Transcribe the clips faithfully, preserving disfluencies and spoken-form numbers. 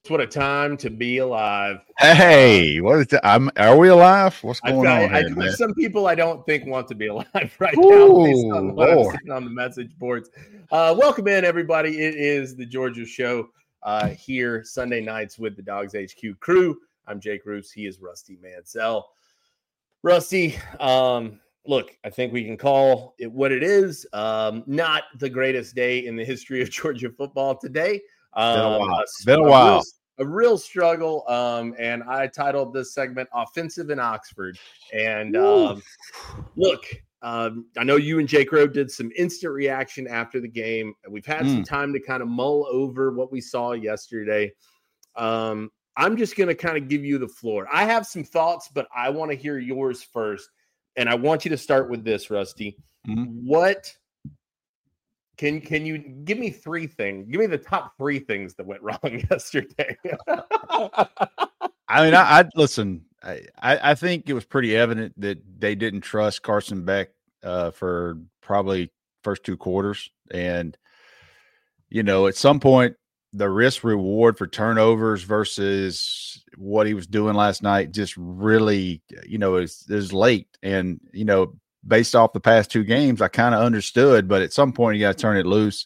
What a time to be alive. Hey, uh, what is that? I'm, are we alive? What's going I, on I, here, I, man? Some people I don't think want to be alive right Ooh, now based on what Lord. I'm seeing on the message boards. Uh, welcome in, everybody. It is the Georgia Show uh, here Sunday nights with the Dogs H Q crew. I'm Jake Roos. He is Rusty Mansell. Rusty, um, look, I think we can call it what it is. Um, not the greatest day in the history of Georgia football today. Um, Been a while. A, Been a, a while. Real, a real struggle. Um, and I titled this segment Offensive in Oxford. And um, look, um, I know you and Jake Rowe did some instant reaction after the game. We've had mm. some time to kind of mull over what we saw yesterday. Um, I'm just going to kind of give you the floor. I have some thoughts, but I want to hear yours first. And I want you to start with this, Rusty. Mm-hmm. What can can you give me three things? Give me the top three things that went wrong yesterday. I mean, I, I listen. I, I think it was pretty evident that they didn't trust Carson Beck uh, for probably first two quarters, and you know, at some point, the risk reward for turnovers versus what he was doing last night just really, you know, is is late, and you know. Based off the past two games, I kind of understood, but at some point you got to turn it loose.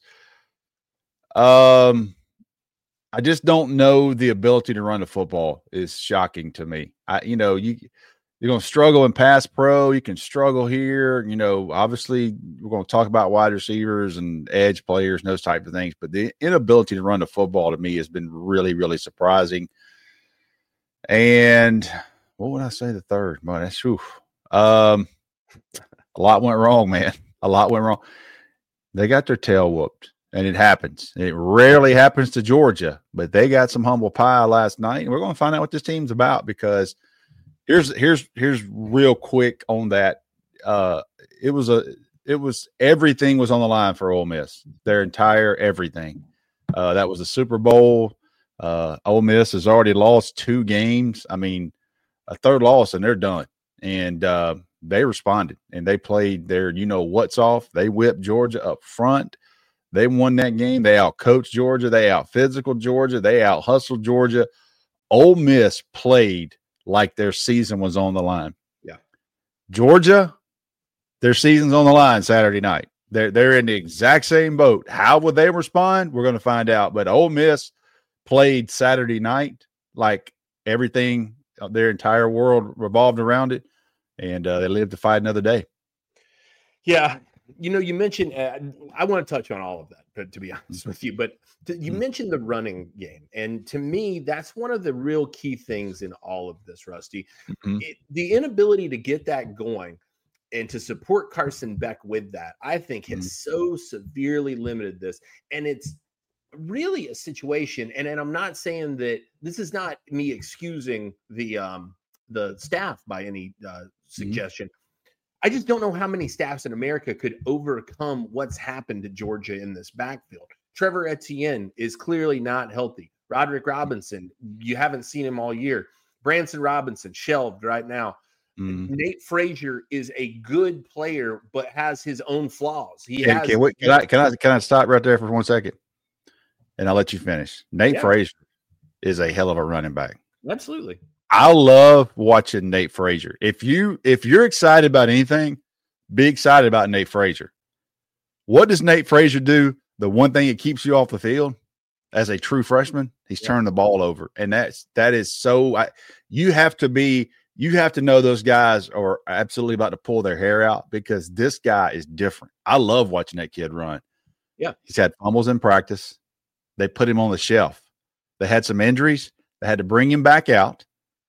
Um, I just don't know the ability to run the football is shocking to me. I, you know, you you're going to struggle in pass pro. You can struggle here. You know, obviously we're going to talk about wide receivers and edge players and those type of things, but the inability to run the football to me has been really, really surprising. And what would I say the third? Boy, that's whew. Um. A lot went wrong, man. A lot went wrong. They got their tail whooped, and it happens. It rarely happens to Georgia, but they got some humble pie last night, and we're going to find out what this team's about because here's here's here's real quick on that. Uh, it was a it was everything was on the line for Ole Miss. Their entire everything. Uh, that was a Super Bowl. Uh, Ole Miss has already lost two games. I mean, a third loss, and they're done. And uh, they responded, and they played their you know what's off. They whipped Georgia up front. They won that game. They out-coached Georgia. They out-physical Georgia. They out-hustled Georgia. Ole Miss played like their season was on the line. Yeah. Georgia, their season's on the line Saturday night. They're, they're in the exact same boat. How would they respond? We're going to find out. But Ole Miss played Saturday night like everything, their entire world revolved around it. And uh, they live to fight another day. Yeah. You know, you mentioned, uh, I want to touch on all of that, but to be honest with you, but to, you mm-hmm. mentioned the running game. And to me, that's one of the real key things in all of this, Rusty. Mm-hmm. It, the inability to get that going and to support Carson Beck with that, I think has mm-hmm. so severely limited this. And it's really a situation. And, and I'm not saying that this is not me excusing the, um, the staff by any uh, suggestion. Mm-hmm. I just don't know how many staffs in America could overcome what's happened to Georgia in this backfield. Trevor Etienne is clearly not healthy. Roderick Robinson, you haven't seen him all year. Branson Robinson, shelved right now. Mm-hmm. Nate Frazier is a good player, but has his own flaws. He can, has. Can, we, can I can I can I stop right there for one second, and I'll let you finish. Nate yeah. Frazier is a hell of a running back. Absolutely. I love watching Nate Frazier. If you if you're excited about anything, be excited about Nate Frazier. What does Nate Frazier do? The one thing that keeps you off the field as a true freshman, he's yeah. turned the ball over, and that's that is so. I, you have to be you have to know those guys are absolutely about to pull their hair out because this guy is different. I love watching that kid run. Yeah, he's had fumbles in practice. They put him on the shelf. They had some injuries. They had to bring him back out.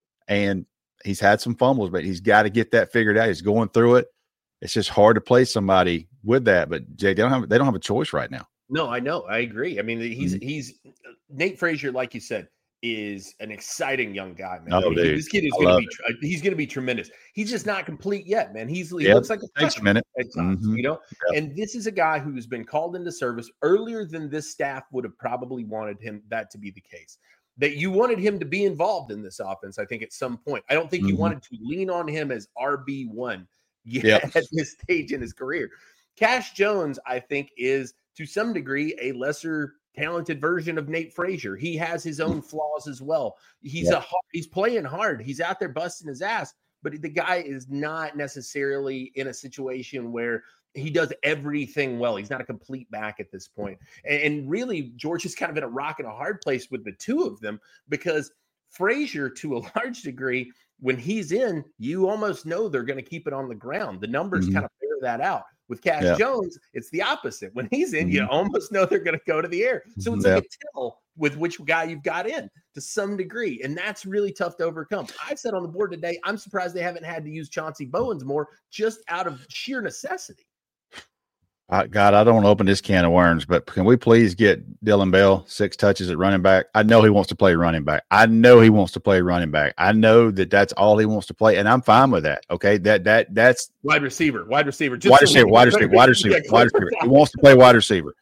And he's had some fumbles, but he's got to get that figured out. He's going through it. It's just hard to play somebody with that. But Jay, they don't have they don't have a choice right now. No, I know. I agree. I mean, he's mm-hmm. he's Nate Frazier, like you said, is an exciting young guy, man. Oh, I mean, dude. This kid is going to be it. he's going to be tremendous. He's just not complete yet, man. He's he yep. looks like a Takes a minute, at times, mm-hmm. you know. Yep. And this is a guy who's been called into service earlier than this staff would have probably wanted him that to be the case. That you wanted him to be involved in this offense, I think, at some point. I don't think mm-hmm. you wanted to lean on him as R B one yet yep. at this stage in his career. Cash Jones, I think, is to some degree a lesser talented version of Nate Frazier. He has his own flaws as well. He's yeah. a he's playing hard. He's out there busting his ass, but the guy is not necessarily in a situation where he does everything well. He's not a complete back at this point. And, and really, George is kind of in a rock and a hard place with the two of them, because Frazier, to a large degree, when he's in, you almost know they're going to keep it on the ground. The numbers mm-hmm. kind of bear that out. With Cash yeah. Jones, it's the opposite. When he's in, mm-hmm. you almost know they're going to go to the air. So it's yeah. like a tell with which guy you've got in to some degree. And that's really tough to overcome. I've said on the board today, I'm surprised they haven't had to use Chauncey Bowens more, just out of sheer necessity. I, God, I don't want to open this can of worms, but can we please get Dillon Bell six touches at running back? I know he wants to play running back. I know he wants to play running back. I know that that's all he wants to play, and I'm fine with that. Okay, that that that's wide receiver, wide receiver, just wide receiver, wide receiver, wide receiver, wide receiver. He wants to play wide receiver.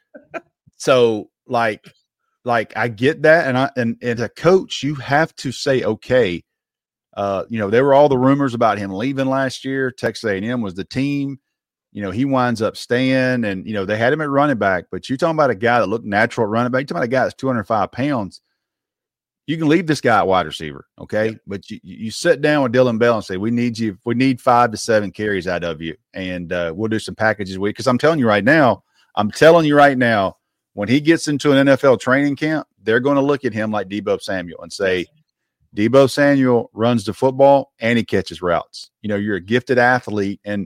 So, like, like I get that, and I and, and as a coach, you have to say, okay, uh, you know, there were all the rumors about him leaving last year. Texas A and M was the team. You know, he winds up staying, and, you know, they had him at running back. But you're talking about a guy that looked natural at running back. You're talking about a guy that's two hundred five pounds. You can leave this guy at wide receiver, okay? Yeah. But you, you sit down with Dillon Bell and say, we need you. We need five to seven carries out of you, and uh, we'll do some packages with you. Because I'm telling you right now, I'm telling you right now, when he gets into an N F L training camp, they're going to look at him like Deebo Samuel and say, Deebo Samuel runs the football and he catches routes. You know, you're a gifted athlete, and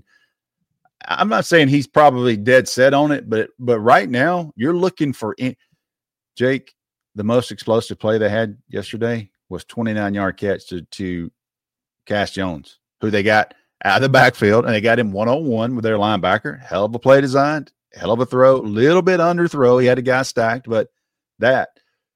I'm not saying he's probably dead set on it, but but right now you're looking for in, Jake. The most explosive play they had yesterday was twenty-nine yard catch to, to Cash Jones, who they got out of the backfield, and they got him one on one with their linebacker. Hell of a play designed, hell of a throw, little bit under throw. He had a guy stacked, but that,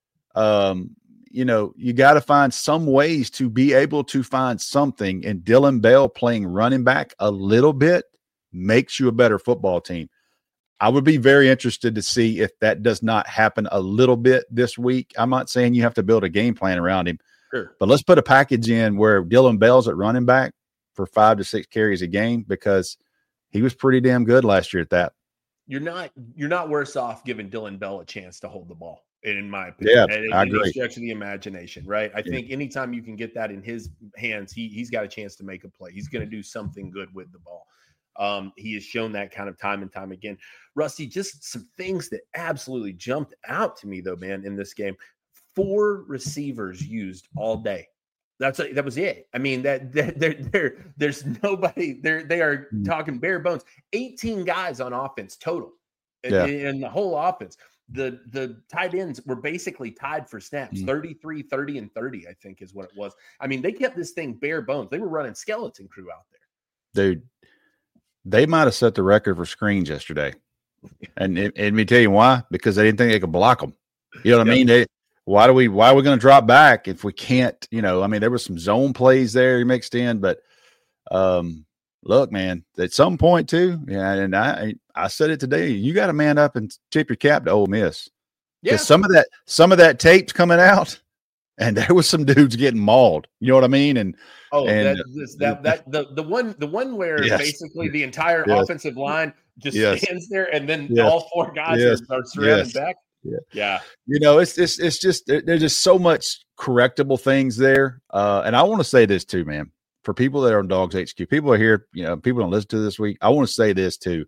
um, you know, you got to find some ways to be able to find something. And Dillon Bell playing running back a little bit makes you a better football team. I would be very interested to see if that does not happen a little bit this week. I'm not saying you have to build a game plan around him, sure, but let's put a package in where Dillon Bell's at running back for five to six carries a game, because he was pretty damn good last year at that. You're not, you're not worse off giving Dillon Bell a chance to hold the ball, in my opinion. Yeah, and, I and agree. Stretch of the imagination, right? I yeah. think anytime you can get that in his hands, he he's got a chance to make a play. He's going to do something good with the ball. Um, he has shown that kind of time and time again. Rusty, just some things that absolutely jumped out to me, though, man, in this game. Four receivers used all day. That's that was it. I mean, that, that there there there's nobody there. They are mm-hmm. talking bare bones. eighteen guys on offense total, yeah. in, in the whole offense. The the tight ends were basically tied for snaps, mm-hmm. thirty-three, thirty, and thirty, I think is what it was. I mean, they kept this thing bare bones. They were running skeleton crew out there. Dude, they might have set the record for screens yesterday. And, and, and let me tell you why, because they didn't think they could block them. You know what yep. I mean? They, why do we, why are we going to drop back if we can't, you know, I mean, there was some zone plays there mixed in, but um, look, man, at some point too. Yeah. And I, I said it today, you got to man up and tip your cap to Ole Miss. Yeah. Some of that, some of that tape's coming out, and there was some dudes getting mauled. You know what I mean? And oh, and, that, this, that that the the one the one where yes. basically the entire yes. offensive line just yes. stands there, and then yes. all four guys yes. are, are surrounding yes. back. Yeah. yeah, you know, it's it's it's just there's just so much correctable things there. Uh, and I want to say this too, man. For people that are on Dogs H Q, people are here. You know, people don't listen to this week. I want to say this too.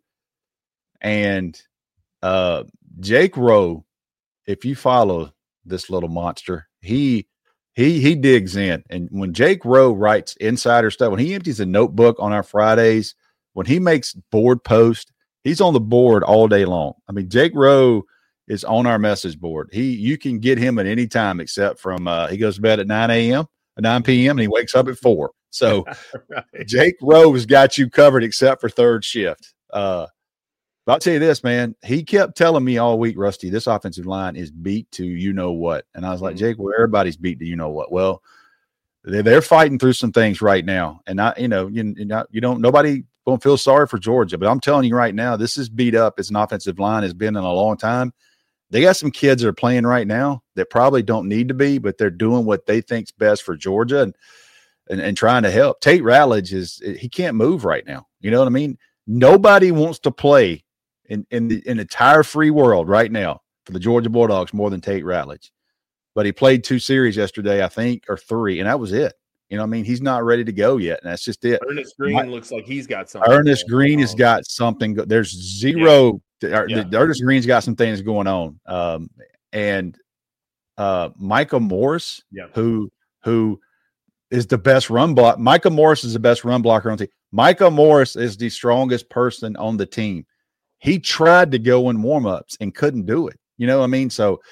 And uh, Jake Rowe, if you follow this little monster, he he he digs in. And when Jake Rowe writes insider stuff, when he empties a notebook on our Fridays, when he makes board posts, he's on the board all day long. I mean, Jake Rowe is on our message board. He you can get him at any time except from uh, he goes to bed at nine a.m. nine p.m. and he wakes up at four. So right. Jake Rowe has got you covered except for third shift. Uh, But I'll tell you this, man. He kept telling me all week, Rusty, this offensive line is beat to you know what. And I was like, Jake, well, everybody's beat to you know what. Well, they're, they're fighting through some things right now. And I, you know, you, you know, you don't, nobody won't feel sorry for Georgia, but I'm telling you right now, this is beat up as an offensive line has been in a long time. They got some kids that are playing right now that probably don't need to be, but they're doing what they think's best for Georgia and, and, and trying to help. Tate Ratledge is, he can't move right now. You know what I mean? Nobody wants to play in, in the in the entire free world right now for the Georgia Bulldogs more than Tate Ratledge. But he played two series yesterday, I think, or three, and that was it. You know what I mean? He's not ready to go yet, and that's just it. Ernest Green My, looks like he's got something. Ernest Green has got something. There's zero. Yeah. Yeah. The, Ernest Green's got some things going on. Um, and uh, Micah Morris, yeah. who who is the best run block. Micah Morris is the best run blocker on the team. Micah Morris is the strongest person on the team. He tried to go in warmups and couldn't do it. You know what I mean? So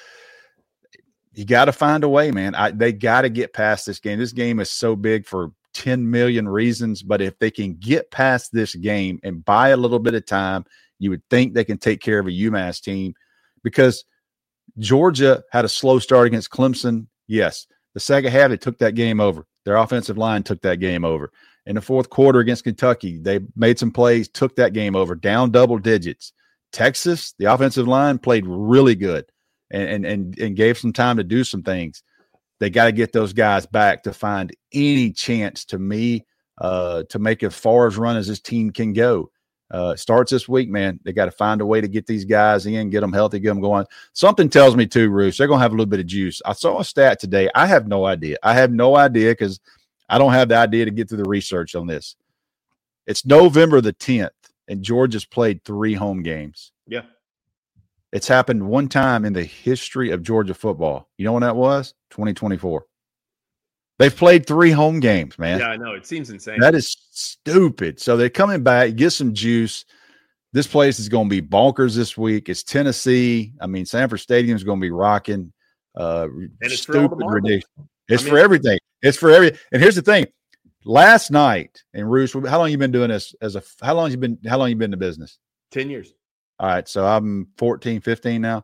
you got to find a way, man. I, they got to get past this game. This game is so big for ten million reasons, but if they can get past this game and buy a little bit of time, you would think they can take care of a UMass team, because Georgia had a slow start against Clemson. Yes. The second half, they took that game over. Their offensive line took that game over. In the fourth quarter against Kentucky, they made some plays, took that game over, down double digits. Texas, the offensive line played really good and, and, and, and gave some time to do some things. They got to get those guys back to find any chance, to me, uh, to make as far as run as this team can go. Uh, starts this week, man. They got to find a way to get these guys in, get them healthy, get them going. Something tells me too, Roos, they're going to have a little bit of juice. I saw a stat today. I have no idea. I have no idea because I don't have the idea to get through the research on this. It's November the tenth, and Georgia's played three home games. Yeah. It's happened one time in the history of Georgia football. You know when that was? twenty twenty-four. They've played three home games, man. Yeah, I know. It seems insane. That is stupid. So they're coming back, get some juice. This place is going to be bonkers this week. It's Tennessee. I mean, Sanford Stadium is going to be rocking. Uh, and it's stupid, for all the ridiculous. It's I mean, for everything. It's for every. And here's the thing. Last night, and Roos, how long you been doing this as a? How long you been? How long you been in the business? ten years. All right, so I'm fourteen, fifteen now.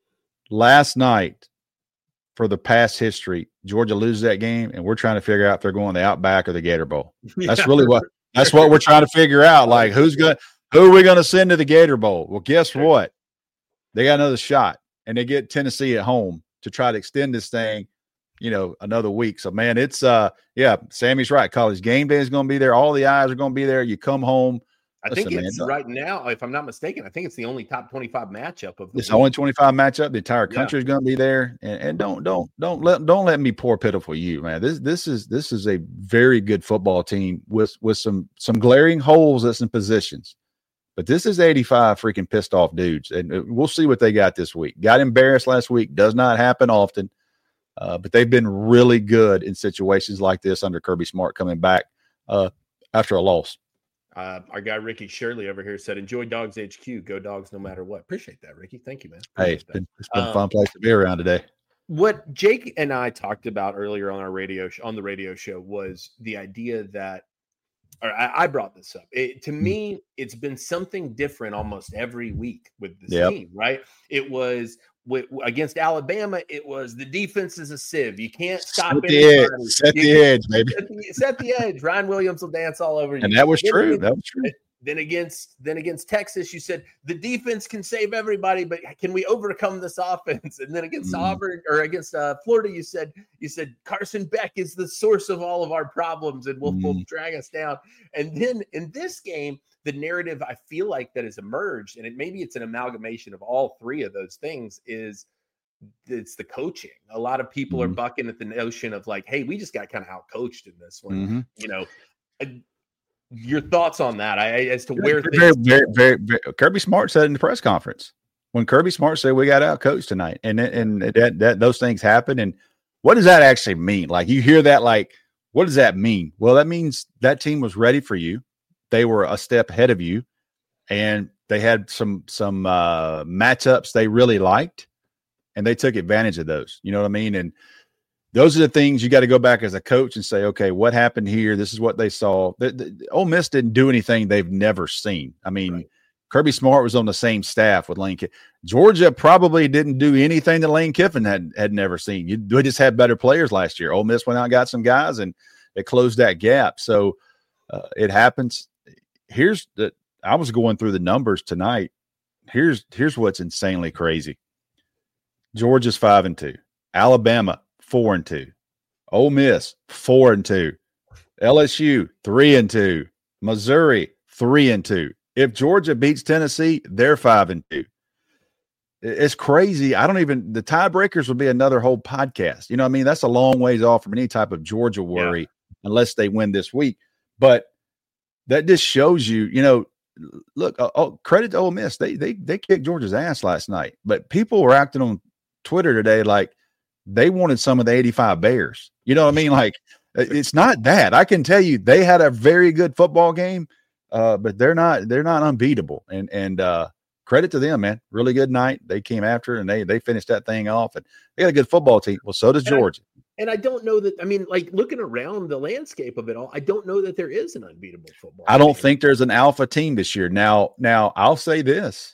Last night, for the past history, Georgia loses that game, and we're trying to figure out if they're going the Outback or the Gator Bowl. That's yeah. really what that's what we're trying to figure out. Like, who's going who are we going to send to the Gator Bowl? Well, guess sure. what? They got another shot, and they get Tennessee at home to try to extend this thing, you know, another week. So, man, it's uh, yeah, Sammy's right. College game day is going to be there. All the eyes are going to be there. You come home. I Listen, think it's man, right now, if I'm not mistaken, I think it's the only top twenty-five matchup of the It's week. only twenty-five matchup. The entire country yeah. is going to be there, and, and don't don't don't let don't let me pour pitiful you, man. This this is this is a very good football team with with some some glaring holes at some positions, but this is eighty-five freaking pissed off dudes, and we'll see what they got this week. Got embarrassed last week. Does not happen often, uh, but they've been really good in situations like this under Kirby Smart coming back uh, after a loss. Uh, our guy Ricky Shirley over here said, "Enjoy Dogs H Q. Go Dogs, no matter what." Appreciate that, Ricky. Thank you, man. Appreciate hey, it's been, it's been um, a fun place to be around today. What Jake and I talked about earlier on our radio sh- on the radio show was the idea that, or I, I brought this up. It, to me, it's been something different almost every week with this yep. team, right? It was with, against Alabama. It was the defense is a sieve. You can't stop set anybody. The edge. Set you the edge, baby. Set the, set the edge. Ryan Williams will dance all over you. And that was then true. Against, that was true. Then against then against Texas, you said the defense can save everybody, but can we overcome this offense? And then against mm. Auburn or against uh, Florida, you said you said Carson Beck is the source of all of our problems, and will, mm. will drag us down. And then in this game, the narrative I feel like that has emerged, and it maybe it's an amalgamation of all three of those things, is it's the coaching. A lot of people mm-hmm. are bucking at the notion of like, hey, we just got kind of out coached in this one. Mm-hmm. You know, uh, your thoughts on that? I as to where very, things very, very, very, Kirby Smart said in the press conference when Kirby Smart said we got out coached tonight, and and that, that those things happen. And what does that actually mean? Like, you hear that, like, what does that mean? Well, that means that team was ready for you. They were a step ahead of you, and they had some some uh, matchups they really liked. And they took advantage of those. You know what I mean? And those are the things you got to go back as a coach and say, okay, what happened here? This is what they saw. The, the, Ole Miss didn't do anything they've never seen. I mean, right. Kirby Smart was on the same staff with Lane Kiffin. Georgia probably didn't do anything that Lane Kiffin had had never seen. You they just had better players last year. Ole Miss went out and got some guys, and it closed that gap. So uh, it happens. Here's the – I was going through the numbers tonight. Here's Here's what's insanely crazy. Georgia's five and two. Alabama four and two. Ole Miss four and two. L S U three and two. Missouri three and two. If Georgia beats Tennessee, they're five and two. It's crazy. I don't even, the tiebreakers would be another whole podcast. You know what I mean? That's a long ways off from any type of Georgia worry, yeah. unless they win this week. But that just shows you, you know, look, uh, oh, credit to Ole Miss. They, they, they kicked Georgia's ass last night, but people were acting on Twitter today like they wanted some of the eighty-five Bears. You know what I mean? Like, it's not that. I can tell you they had a very good football game, uh, but they're not, they're not unbeatable. And, and, uh, credit to them, man. Really good night. They came after it and they they finished that thing off. And they got a good football team. Well, so does and Georgia. I, and I don't know that. I mean, like looking around the landscape of it all, I don't know that there is an unbeatable football. I don't team. think there's an alpha team this year. Now, now I'll say this,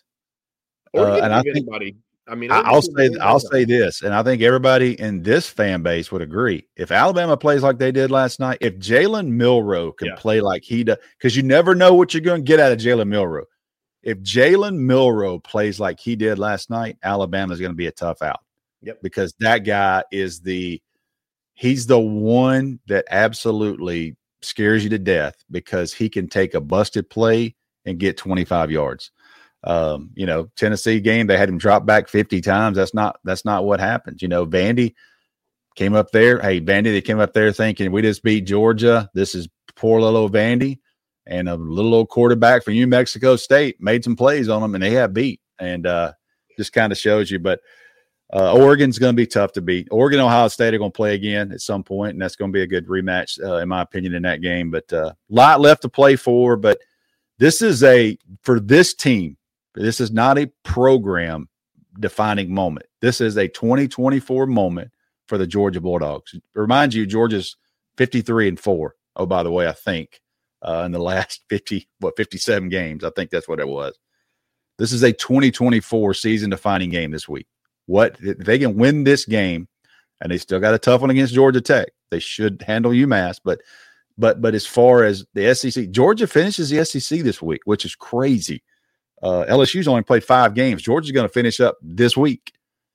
uh, and I think anybody. I mean, I'll say I'll say this, and I think everybody in this fan base would agree. If Alabama plays like they did last night, if Jalen Milroe can yeah. play like he does, because you never know what you're going to get out of Jalen Milroe. If Jalen Milroe plays like he did last night, Alabama's going to be a tough out. Yep. Because that guy is the he's the one that absolutely scares you to death because he can take a busted play and get twenty-five yards. Um, you know, Tennessee game, they had him drop back fifty times. That's not that's not what happens. You know, Vandy came up there. Hey, Vandy, they came up there thinking we just beat Georgia. This is poor little old Vandy. And a little old quarterback from New Mexico State made some plays on them, and they have beat. And uh, just kind of shows you. But uh, Oregon's going to be tough to beat. Oregon, Ohio State are going to play again at some point, and that's going to be a good rematch, uh, in my opinion, in that game. But a uh, lot left to play for. But this is a – for this team, this is not a program-defining moment. This is a twenty twenty-four moment for the Georgia Bulldogs. Remind you, Georgia's fifty-three and four. Oh, by the way, I think. Uh, in the last fifty, what, fifty-seven games. I think that's what it was. This is a twenty twenty-four season-defining game this week. What if they can win this game, and they still got a tough one against Georgia Tech. They should handle UMass, but but but as far as the S E C, Georgia finishes the S E C this week, which is crazy. Uh, L S U's only played five games. Georgia's going to finish up this week.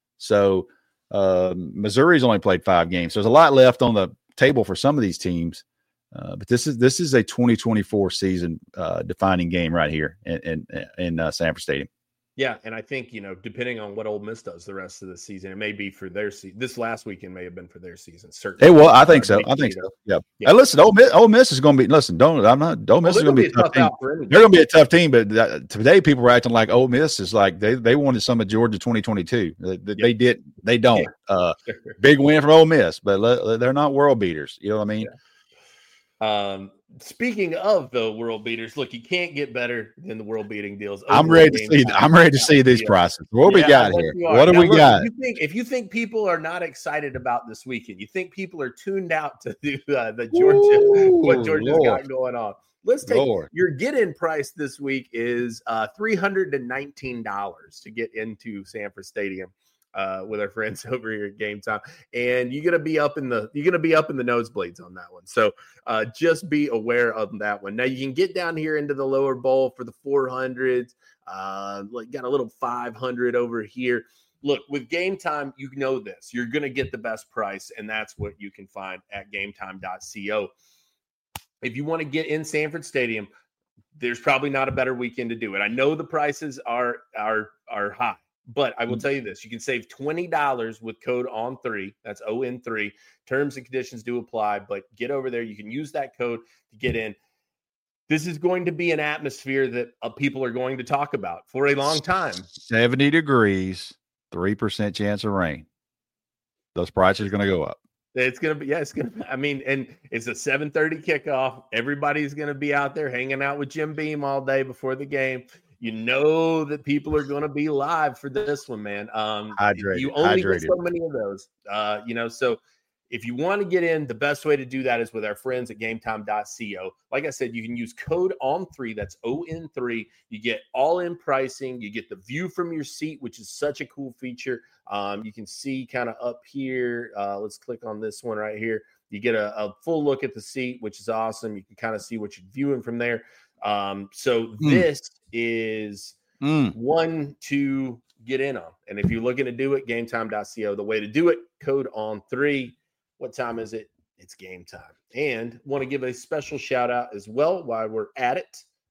So uh, Missouri's only played five games. So there's a lot left on the table for some of these teams. Uh, but this is this is a twenty twenty-four season uh, defining game right here in in, in uh, Sanford Stadium. Yeah, and I think, you know, depending on what Ole Miss does the rest of the season, it may be for their season. This last weekend may have been for their season. Certainly, hey, well, I think so. I think so. Yeah. yeah. Hey, listen, Ole Miss, Ole Miss is going to be. Listen, don't. I'm not. Ole Miss well, is going to be a tough team. They're going to be a tough team. But uh, today, people were acting like Ole Miss is like they they wanted some of Georgia twenty twenty-two. They, yep. they did. They don't. Yeah. Uh, big win from Ole Miss, but le- they're not world beaters. You know what I mean? Yeah. Um. Speaking of the world beaters, look, you can't get better than the world beating deals. I'm ready to see. I'm ready to see these prices. What yeah, we got here? What do now, we look, got? If you, think, if you think people are not excited about this weekend, you think people are tuned out to the uh, the Georgia Ooh, what Georgia's Lord. got going on. Let's take Lord. your get-in price this week is uh, three hundred nineteen dollars to get into Sanford Stadium. Uh, with our friends over here at Game Time, and you're gonna be up in the you're gonna be up in the nosebleeds on that one. So uh, just be aware of that one. Now you can get down here into the lower bowl for the four hundreds. Uh, like got a little five hundred over here. Look, with Game Time, you know this. You're gonna get the best price, and that's what you can find at game time dot co. If you want to get in Sanford Stadium, there's probably not a better weekend to do it. I know the prices are are are high. But I will tell you this, you can save twenty dollars with code O N three. That's O N three. Terms and conditions do apply, but get over there. You can use that code to get in. This is going to be an atmosphere that uh, people are going to talk about for a long time. seventy degrees, three percent chance of rain. Those prices are going to go up. It's going to be, yeah, it's going to, I mean, and it's a seven thirty kickoff. Everybody's going to be out there hanging out with Jim Beam all day before the game. You know that people are going to be live for this one, man. Um, hydrated, you only hydrated. get so many of those, uh, you know. So if you want to get in, the best way to do that is with our friends at game time dot co. Like I said, you can use code O N three. That's O N three. You get all-in pricing. You get the view from your seat, which is such a cool feature. Um, you can see kind of up here. Uh, let's click on this one right here. You get a, a full look at the seat, which is awesome. You can kind of see what you're viewing from there. Um, so mm. this is mm. one to get in on. And if you're looking to do it, game time dot co. The way to do it, code O N three. What time is it? It's game time. And want to give a special shout out as well while we're at it.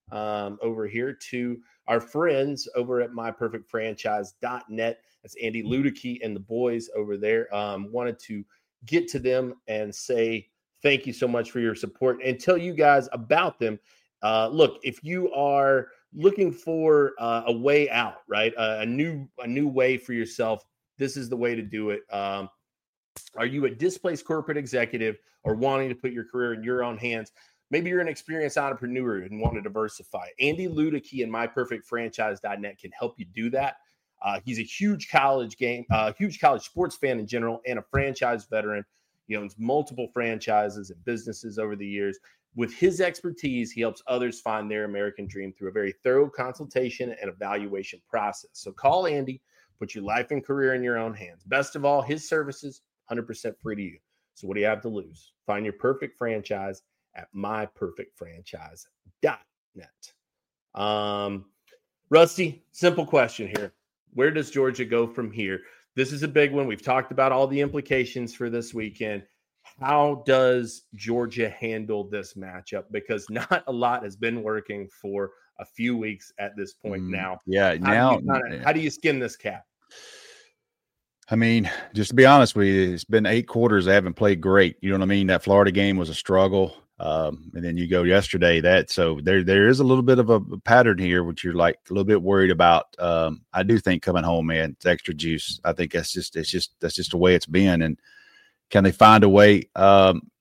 um, over here to our friends over at my perfect franchise dot net. That's Andy Ludicky and the boys over there. Um, wanted to get to them and say thank you so much for your support and tell you guys about them. Uh, look, if you are looking for uh, a way out, right, uh, a new a new way for yourself, this is the way to do it. Um, are you a displaced corporate executive or wanting to put your career in your own hands? Maybe you're an experienced entrepreneur and want to diversify. Andy Ludicky and my perfect franchise dot net can help you do that. Uh, he's a huge college game, uh, huge college sports fan in general, and a franchise veteran. He owns multiple franchises and businesses over the years. With his expertise, he helps others find their American dream through a very thorough consultation and evaluation process. So call Andy, put your life and career in your own hands. Best of all, his services, one hundred percent free to you. So what do you have to lose? Find your perfect franchise at my perfect franchise dot net. Um, Rusty, simple question here. Where does Georgia go from here? This is a big one. We've talked about all the implications for this weekend. How does Georgia handle this matchup? Because not a lot has been working for a few weeks at this point Mm, now. Yeah, How now do you kinda- yeah. how do you skin this cat? I mean, just to be honest with you, it's been eight quarters they haven't played great. You know what I mean? That Florida game was a struggle. Um, and then you go yesterday, that so there there is a little bit of a pattern here, which you're like a little bit worried about. Um, I do think coming home, man, it's extra juice. I think that's just it's just that's just the way it's been. And can they find a way? Um,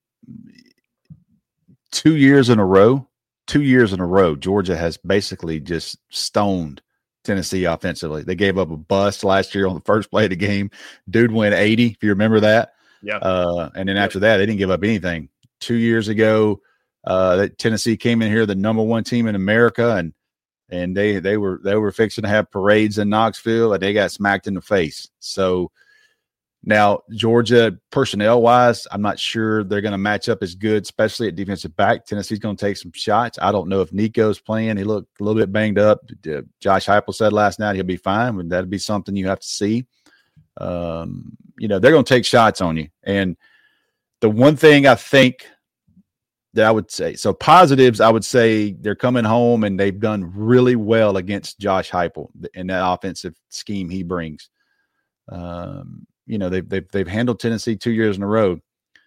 two years in a row, two years in a row, Georgia has basically just stoned Tennessee offensively. They gave up a bust last year on the first play of the game. Dude went eighty, if you remember that. Yeah. Uh, and then Yep. after that, they didn't give up anything. Two years ago, uh, that Tennessee came in here, the number one team in America, and and they they were they were fixing to have parades in Knoxville, and they got smacked in the face. So now Georgia, personnel wise, I'm not sure they're going to match up as good, especially at defensive back. Tennessee's going to take some shots. I don't know if Nico's playing. He looked a little bit banged up. Josh Heupel said last night he'll be fine, but that'd be something you have to see. Um, you know, they're going to take shots on you. And the one thing I think that I would say, so positives, I would say they're coming home and they've done really well against Josh Heupel and that offensive scheme he brings. Um, you know, they've, they've, they've handled Tennessee two years in a row.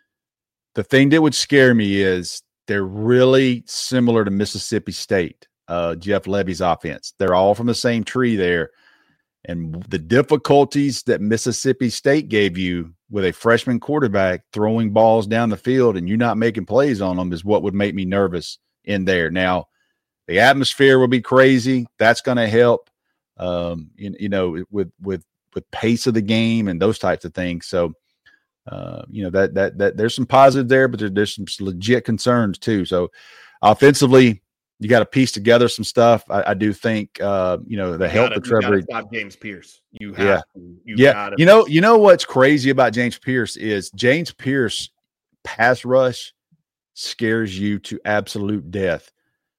The thing that would scare me is they're really similar to Mississippi State, uh, Jeff Levy's offense. They're all from the same tree there. And the difficulties that Mississippi State gave you with a freshman quarterback throwing balls down the field and you not making plays on them is what would make me nervous in there. Now, the atmosphere will be crazy. That's going to help, um, you, you know, with with with pace of the game and those types of things. So, uh, you know, that that that there's some positive there, but there, there's some legit concerns too. So, offensively, you got to piece together some stuff. I, I do think, uh, you know, the You help gotta- of you gotta Trevor. stop James Pierce. You have Yeah. to. You Yeah, gotta. you know, you know what's crazy about James Pierce is James Pierce pass rush scares you to absolute death.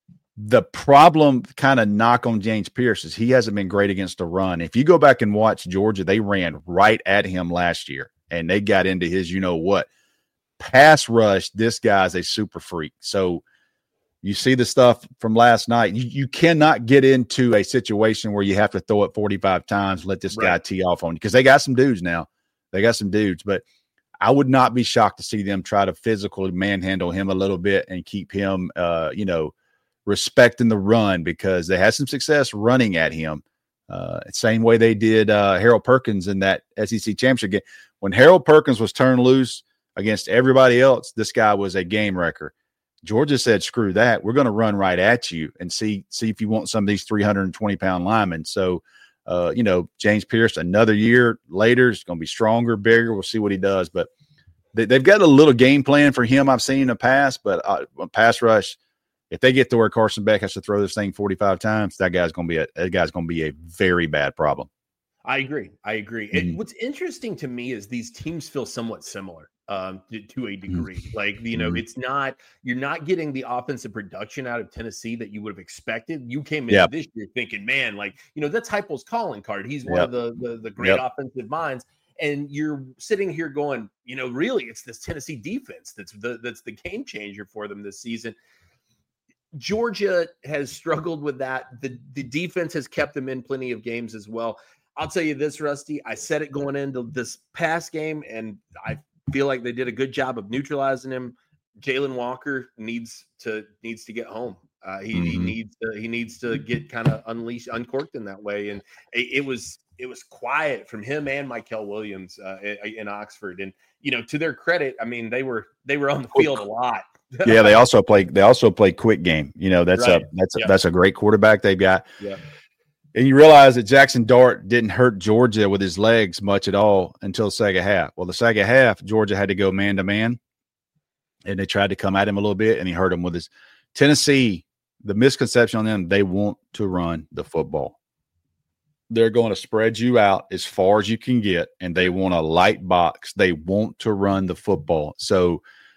The problem, kind of knock on James Pierce, is he hasn't been great against the run. If you go back and watch Georgia, they ran right at him last year, and they got into his, you know what, pass rush. This guy's a super freak. So you see the stuff from last night. You, you cannot get into a situation where you have to throw it forty-five times, let this guy Right. tee off on you, because they got some dudes now. They got some dudes, but I would not be shocked to see them try to physically manhandle him a little bit and keep him, uh, you know, respecting the run, because they had some success running at him. Uh, same way they did uh, Harold Perkins in that S E C championship game. When Harold Perkins was turned loose against everybody else, this guy was a game wrecker. Georgia said, screw that. We're going to run right at you and see see if you want some of these three hundred twenty pound linemen. So, uh, you know, James Pierce, another year later, is going to be stronger, bigger. We'll see what he does. But they, they've got a little game plan for him I've seen in the past. But uh, pass rush, if they get to where Carson Beck has to throw this thing forty-five times, that guy's going to be a that guy's going to be a very bad problem. I agree. I agree. Mhm. And what's interesting to me is these teams feel somewhat similar um, to, to a degree. Mm-hmm. Like, you know, Mhm. it's not, you're not getting the offensive production out of Tennessee that you would have expected. You came into Yep. this year thinking, man, like, you know, that's Heupel's calling card. He's one Yep. of the, the, the great Yep. offensive minds. And you're sitting here going, you know, really, it's this Tennessee defense that's the, that's the game changer for them this season. Georgia has struggled with that. The, the defense has kept them in plenty of games as well. I'll tell you this, Rusty. I said it going into this past game, and I feel like they did a good job of neutralizing him. Jalen Walker needs to needs to get home. Uh, he, mm-hmm. he needs to he needs to get kind of unleashed, uncorked in that way. And it, it was it was quiet from him and Michael Williams uh, in, in Oxford. And you know, to their credit, I mean, they were they were on the field a lot. Yeah, they also play they also play quick game. You know, that's right. a that's a, yeah. that's a great quarterback they've got. Yeah. And you realize that Jackson Dart didn't hurt Georgia with his legs much at all until the second half. Well, the second half, Georgia had to go man to man, and they tried to come at him a little bit, and he hurt him with his Tennessee. The misconception on them, they want to run the football. They're going to spread you out as far as you can get, and they want a light box. They want to run the football. So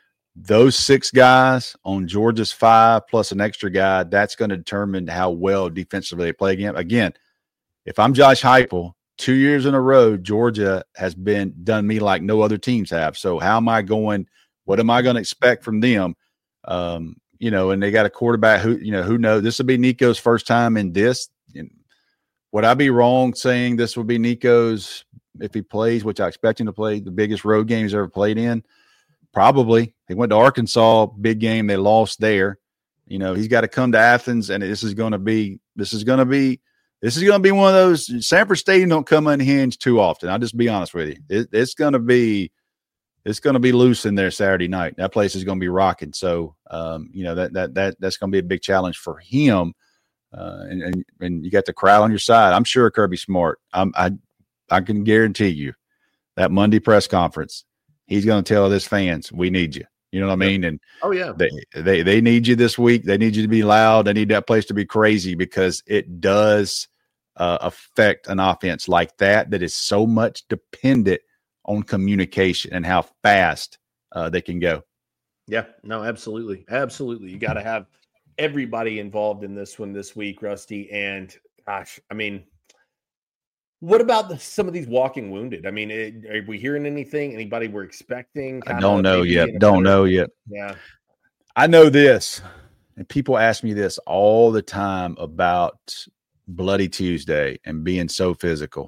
those six guys on Georgia's five plus an extra guy, that's going to determine how well defensively they play again. Again, if I'm Josh Heupel, two years in a row, Georgia has been done me like no other teams have. So how am I going? What am I going to expect from them? Um, you know, and they got a quarterback who, you know, who knows? This will be Nico's first time in this. And would I be wrong saying this will be Nico's, if he plays, which I expect him to play, the biggest road game he's ever played in? Probably. He went to Arkansas, big game. They lost there. You know, he's got to come to Athens, and this is going to be, this is going to be, this is going to be one of those. Sanford Stadium don't come unhinged too often. I'll just be honest with you. It, it's going to be, it's going to be loose in there Saturday night. That place is going to be rocking. So, um, you know, that, that, that, that's going to be a big challenge for him. Uh, and, and, and you got the crowd on your side. I'm sure Kirby Smart, I'm, I, I can guarantee you that Monday press conference, he's going to tell his fans, we need you. You know what I mean? And oh yeah, they, they, they need you this week. They need you to be loud. They need that place to be crazy, because it does uh, affect an offense like that, that is so much dependent on communication and how fast uh, they can go. Yeah, no, absolutely. Absolutely. You got to have everybody involved in this one this week, Rusty. And gosh, I mean, what about the, some of these walking wounded? I mean, it, are we hearing anything? Anybody we're expecting? I don't know yet. Don't know yet. Yeah. I know this, and people ask me this all the time about Bloody Tuesday and being so physical.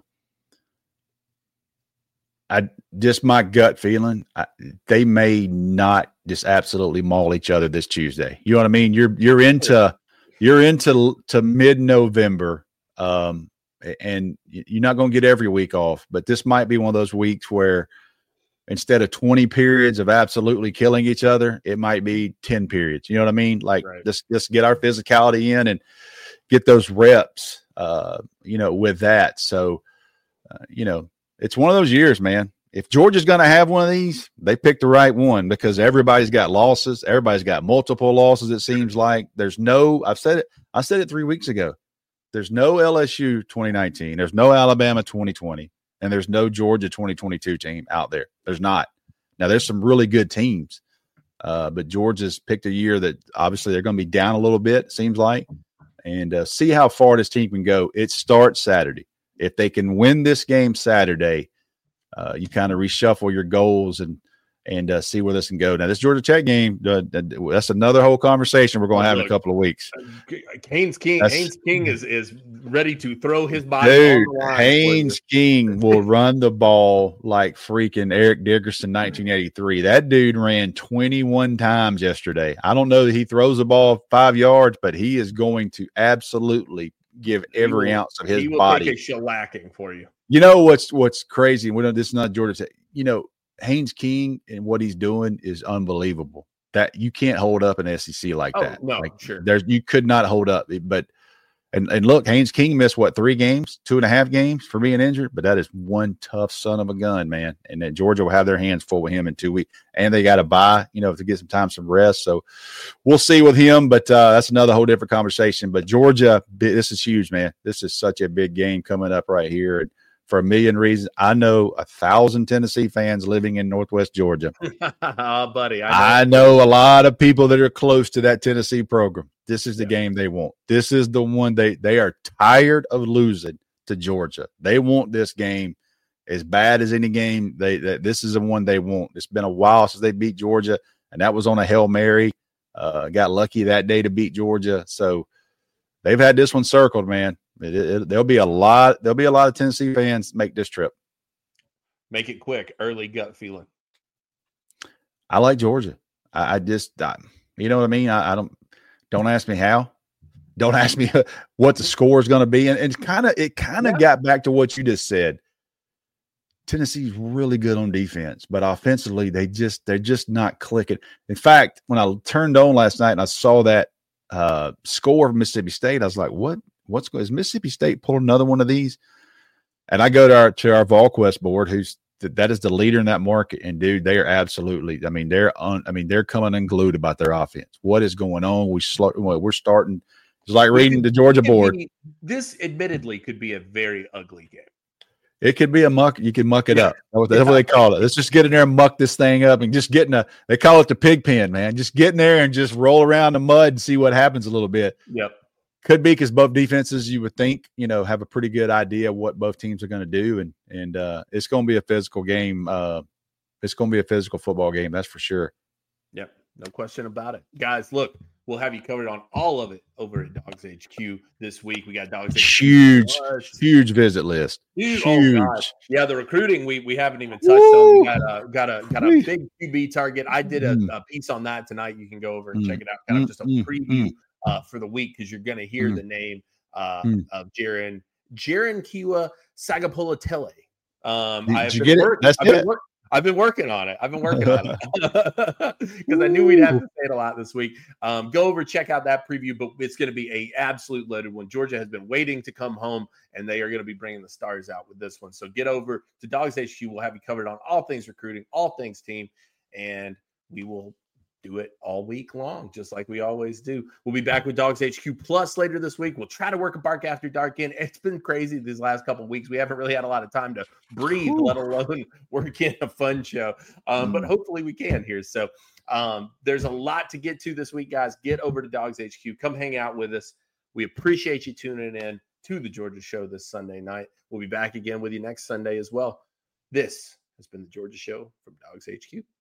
I just my gut feeling, I, they may not just absolutely maul each other this Tuesday. You know what I mean? You're you're into you're into to mid-November, um, and you're not going to get every week off. But this might be one of those weeks where instead of twenty periods of absolutely killing each other, it might be ten periods. You know what I mean? Like right. just just get our physicality in and get those reps. Uh, you know, with that. So, uh, you know. It's one of those years, man. If Georgia's going to have one of these, they picked the right one, because everybody's got losses. Everybody's got multiple losses. It seems like there's no, I've said it, I said it three weeks ago. There's no L S U twenty nineteen. There's no Alabama twenty twenty, and there's no Georgia twenty twenty-two team out there. There's not. Now there's some really good teams, uh, but Georgia's picked a year that obviously they're going to be down a little bit, it seems like, and uh, see how far this team can go. It starts Saturday. If they can win this game Saturday, uh, you kind of reshuffle your goals and and uh, see where this can go. Now, this Georgia Tech game, uh, that's another whole conversation we're going to have in a couple of weeks. Haynes King, that's, Haynes King is is ready to throw his body. Dude, on the line Haynes King will run the ball like freaking Eric Dickerson, nineteen eighty-three. That dude ran twenty-one times yesterday. I don't know that he throws the ball five yards, but he is going to absolutely give every will, ounce of his he will body. Take a shellacking for you. You know what's what's crazy? We know this is not Georgia Tech. You know, Haynes King and what he's doing is unbelievable. That you can't hold up an S E C like oh, that. No, like, sure. There's you could not hold up. But and and look, Haynes King missed what three games, two and a half games for being injured. But that is one tough son of a gun, man. And that Georgia will have their hands full with him in two weeks, and they got to bye, you know, to get some time, some rest. So we'll see with him. But uh, that's another whole different conversation. But Georgia, this is huge, man. This is such a big game coming up right here. And for a million reasons. I know a thousand Tennessee fans living in Northwest Georgia. Oh, buddy. I know. I know a lot of people that are close to that Tennessee program. This is the yeah. game they want. This is the one they, they are tired of losing to Georgia. They want this game as bad as any game. They, they This is the one they want. It's been a while since they beat Georgia, and that was on a Hail Mary. Uh, got lucky that day to beat Georgia. So they've had this one circled, man. It, it, there'll be a lot. There'll be a lot of Tennessee fans make this trip. Make it quick. Early gut feeling. I like Georgia. I, I just, I, you know what I mean. I, I don't. Don't ask me how. Don't ask me what the score is going to be. And it's kind of it kind of yeah. got back to what you just said. Tennessee's really good on defense, but offensively they just they're just not clicking. In fact, when I turned on last night and I saw that uh, score of Mississippi State, I was like, "What? What's going? Is Mississippi State pulling another one of these?" And I go to our to our VolQuest board, who's that is the leader in that market, and dude, they are absolutely. I mean, they're on. I mean, they're coming unglued about their offense. What is going on? We sl- we're starting. It's like reading the Georgia board. Be, this, admittedly, could be a very ugly game. It could be a muck. You can muck it yeah. up. That's yeah. what they call it. Let's just get in there and muck this thing up and just get in a, they call it the pig pen, man. Just get in there and just roll around the mud and see what happens a little bit. Yep. Could be because both defenses, you would think, you know, have a pretty good idea of what both teams are going to do. And, and uh, it's going to be a physical game. Uh, it's going to be a physical football game. That's for sure. Yep. No question about it. Guys, look, we'll have you covered on all of it over at Dogs H Q this week. We got Dogs H Q. Huge, huge visit list. Huge. Huge. Oh, yeah, the recruiting we we haven't even touched Woo! on. We got a got a got a big Q B target. I did a, mm. a piece on that tonight. You can go over and mm. check it out. Kind of just a mm. preview mm. uh, for the week because you're going to hear mm. the name uh, mm. of Jaron Jaron Kiwa Sagapolotele. Um, Did I've you been get work- it? That's I've it. been work- I've been working on it. I've been working on it because I knew we'd have to say it a lot this week. Um, go over, check out that preview, but it's going to be a absolute loaded one. Georgia has been waiting to come home, and they are going to be bringing the stars out with this one. So get over to Dogs H Q. We'll have you covered on all things recruiting, all things team, and we will do it all week long, just like we always do. We'll be back with Dogs H Q Plus later this week. We'll try to work a Bark After Dark in. It's been crazy these last couple of weeks. We haven't really had a lot of time to breathe, Ooh. let alone work in a fun show. Um, mm. But hopefully we can here. So um, there's a lot to get to this week, guys. Get over to Dogs H Q. Come hang out with us. We appreciate you tuning in to the Georgia Show this Sunday night. We'll be back again with you next Sunday as well. This has been the Georgia Show from Dogs H Q.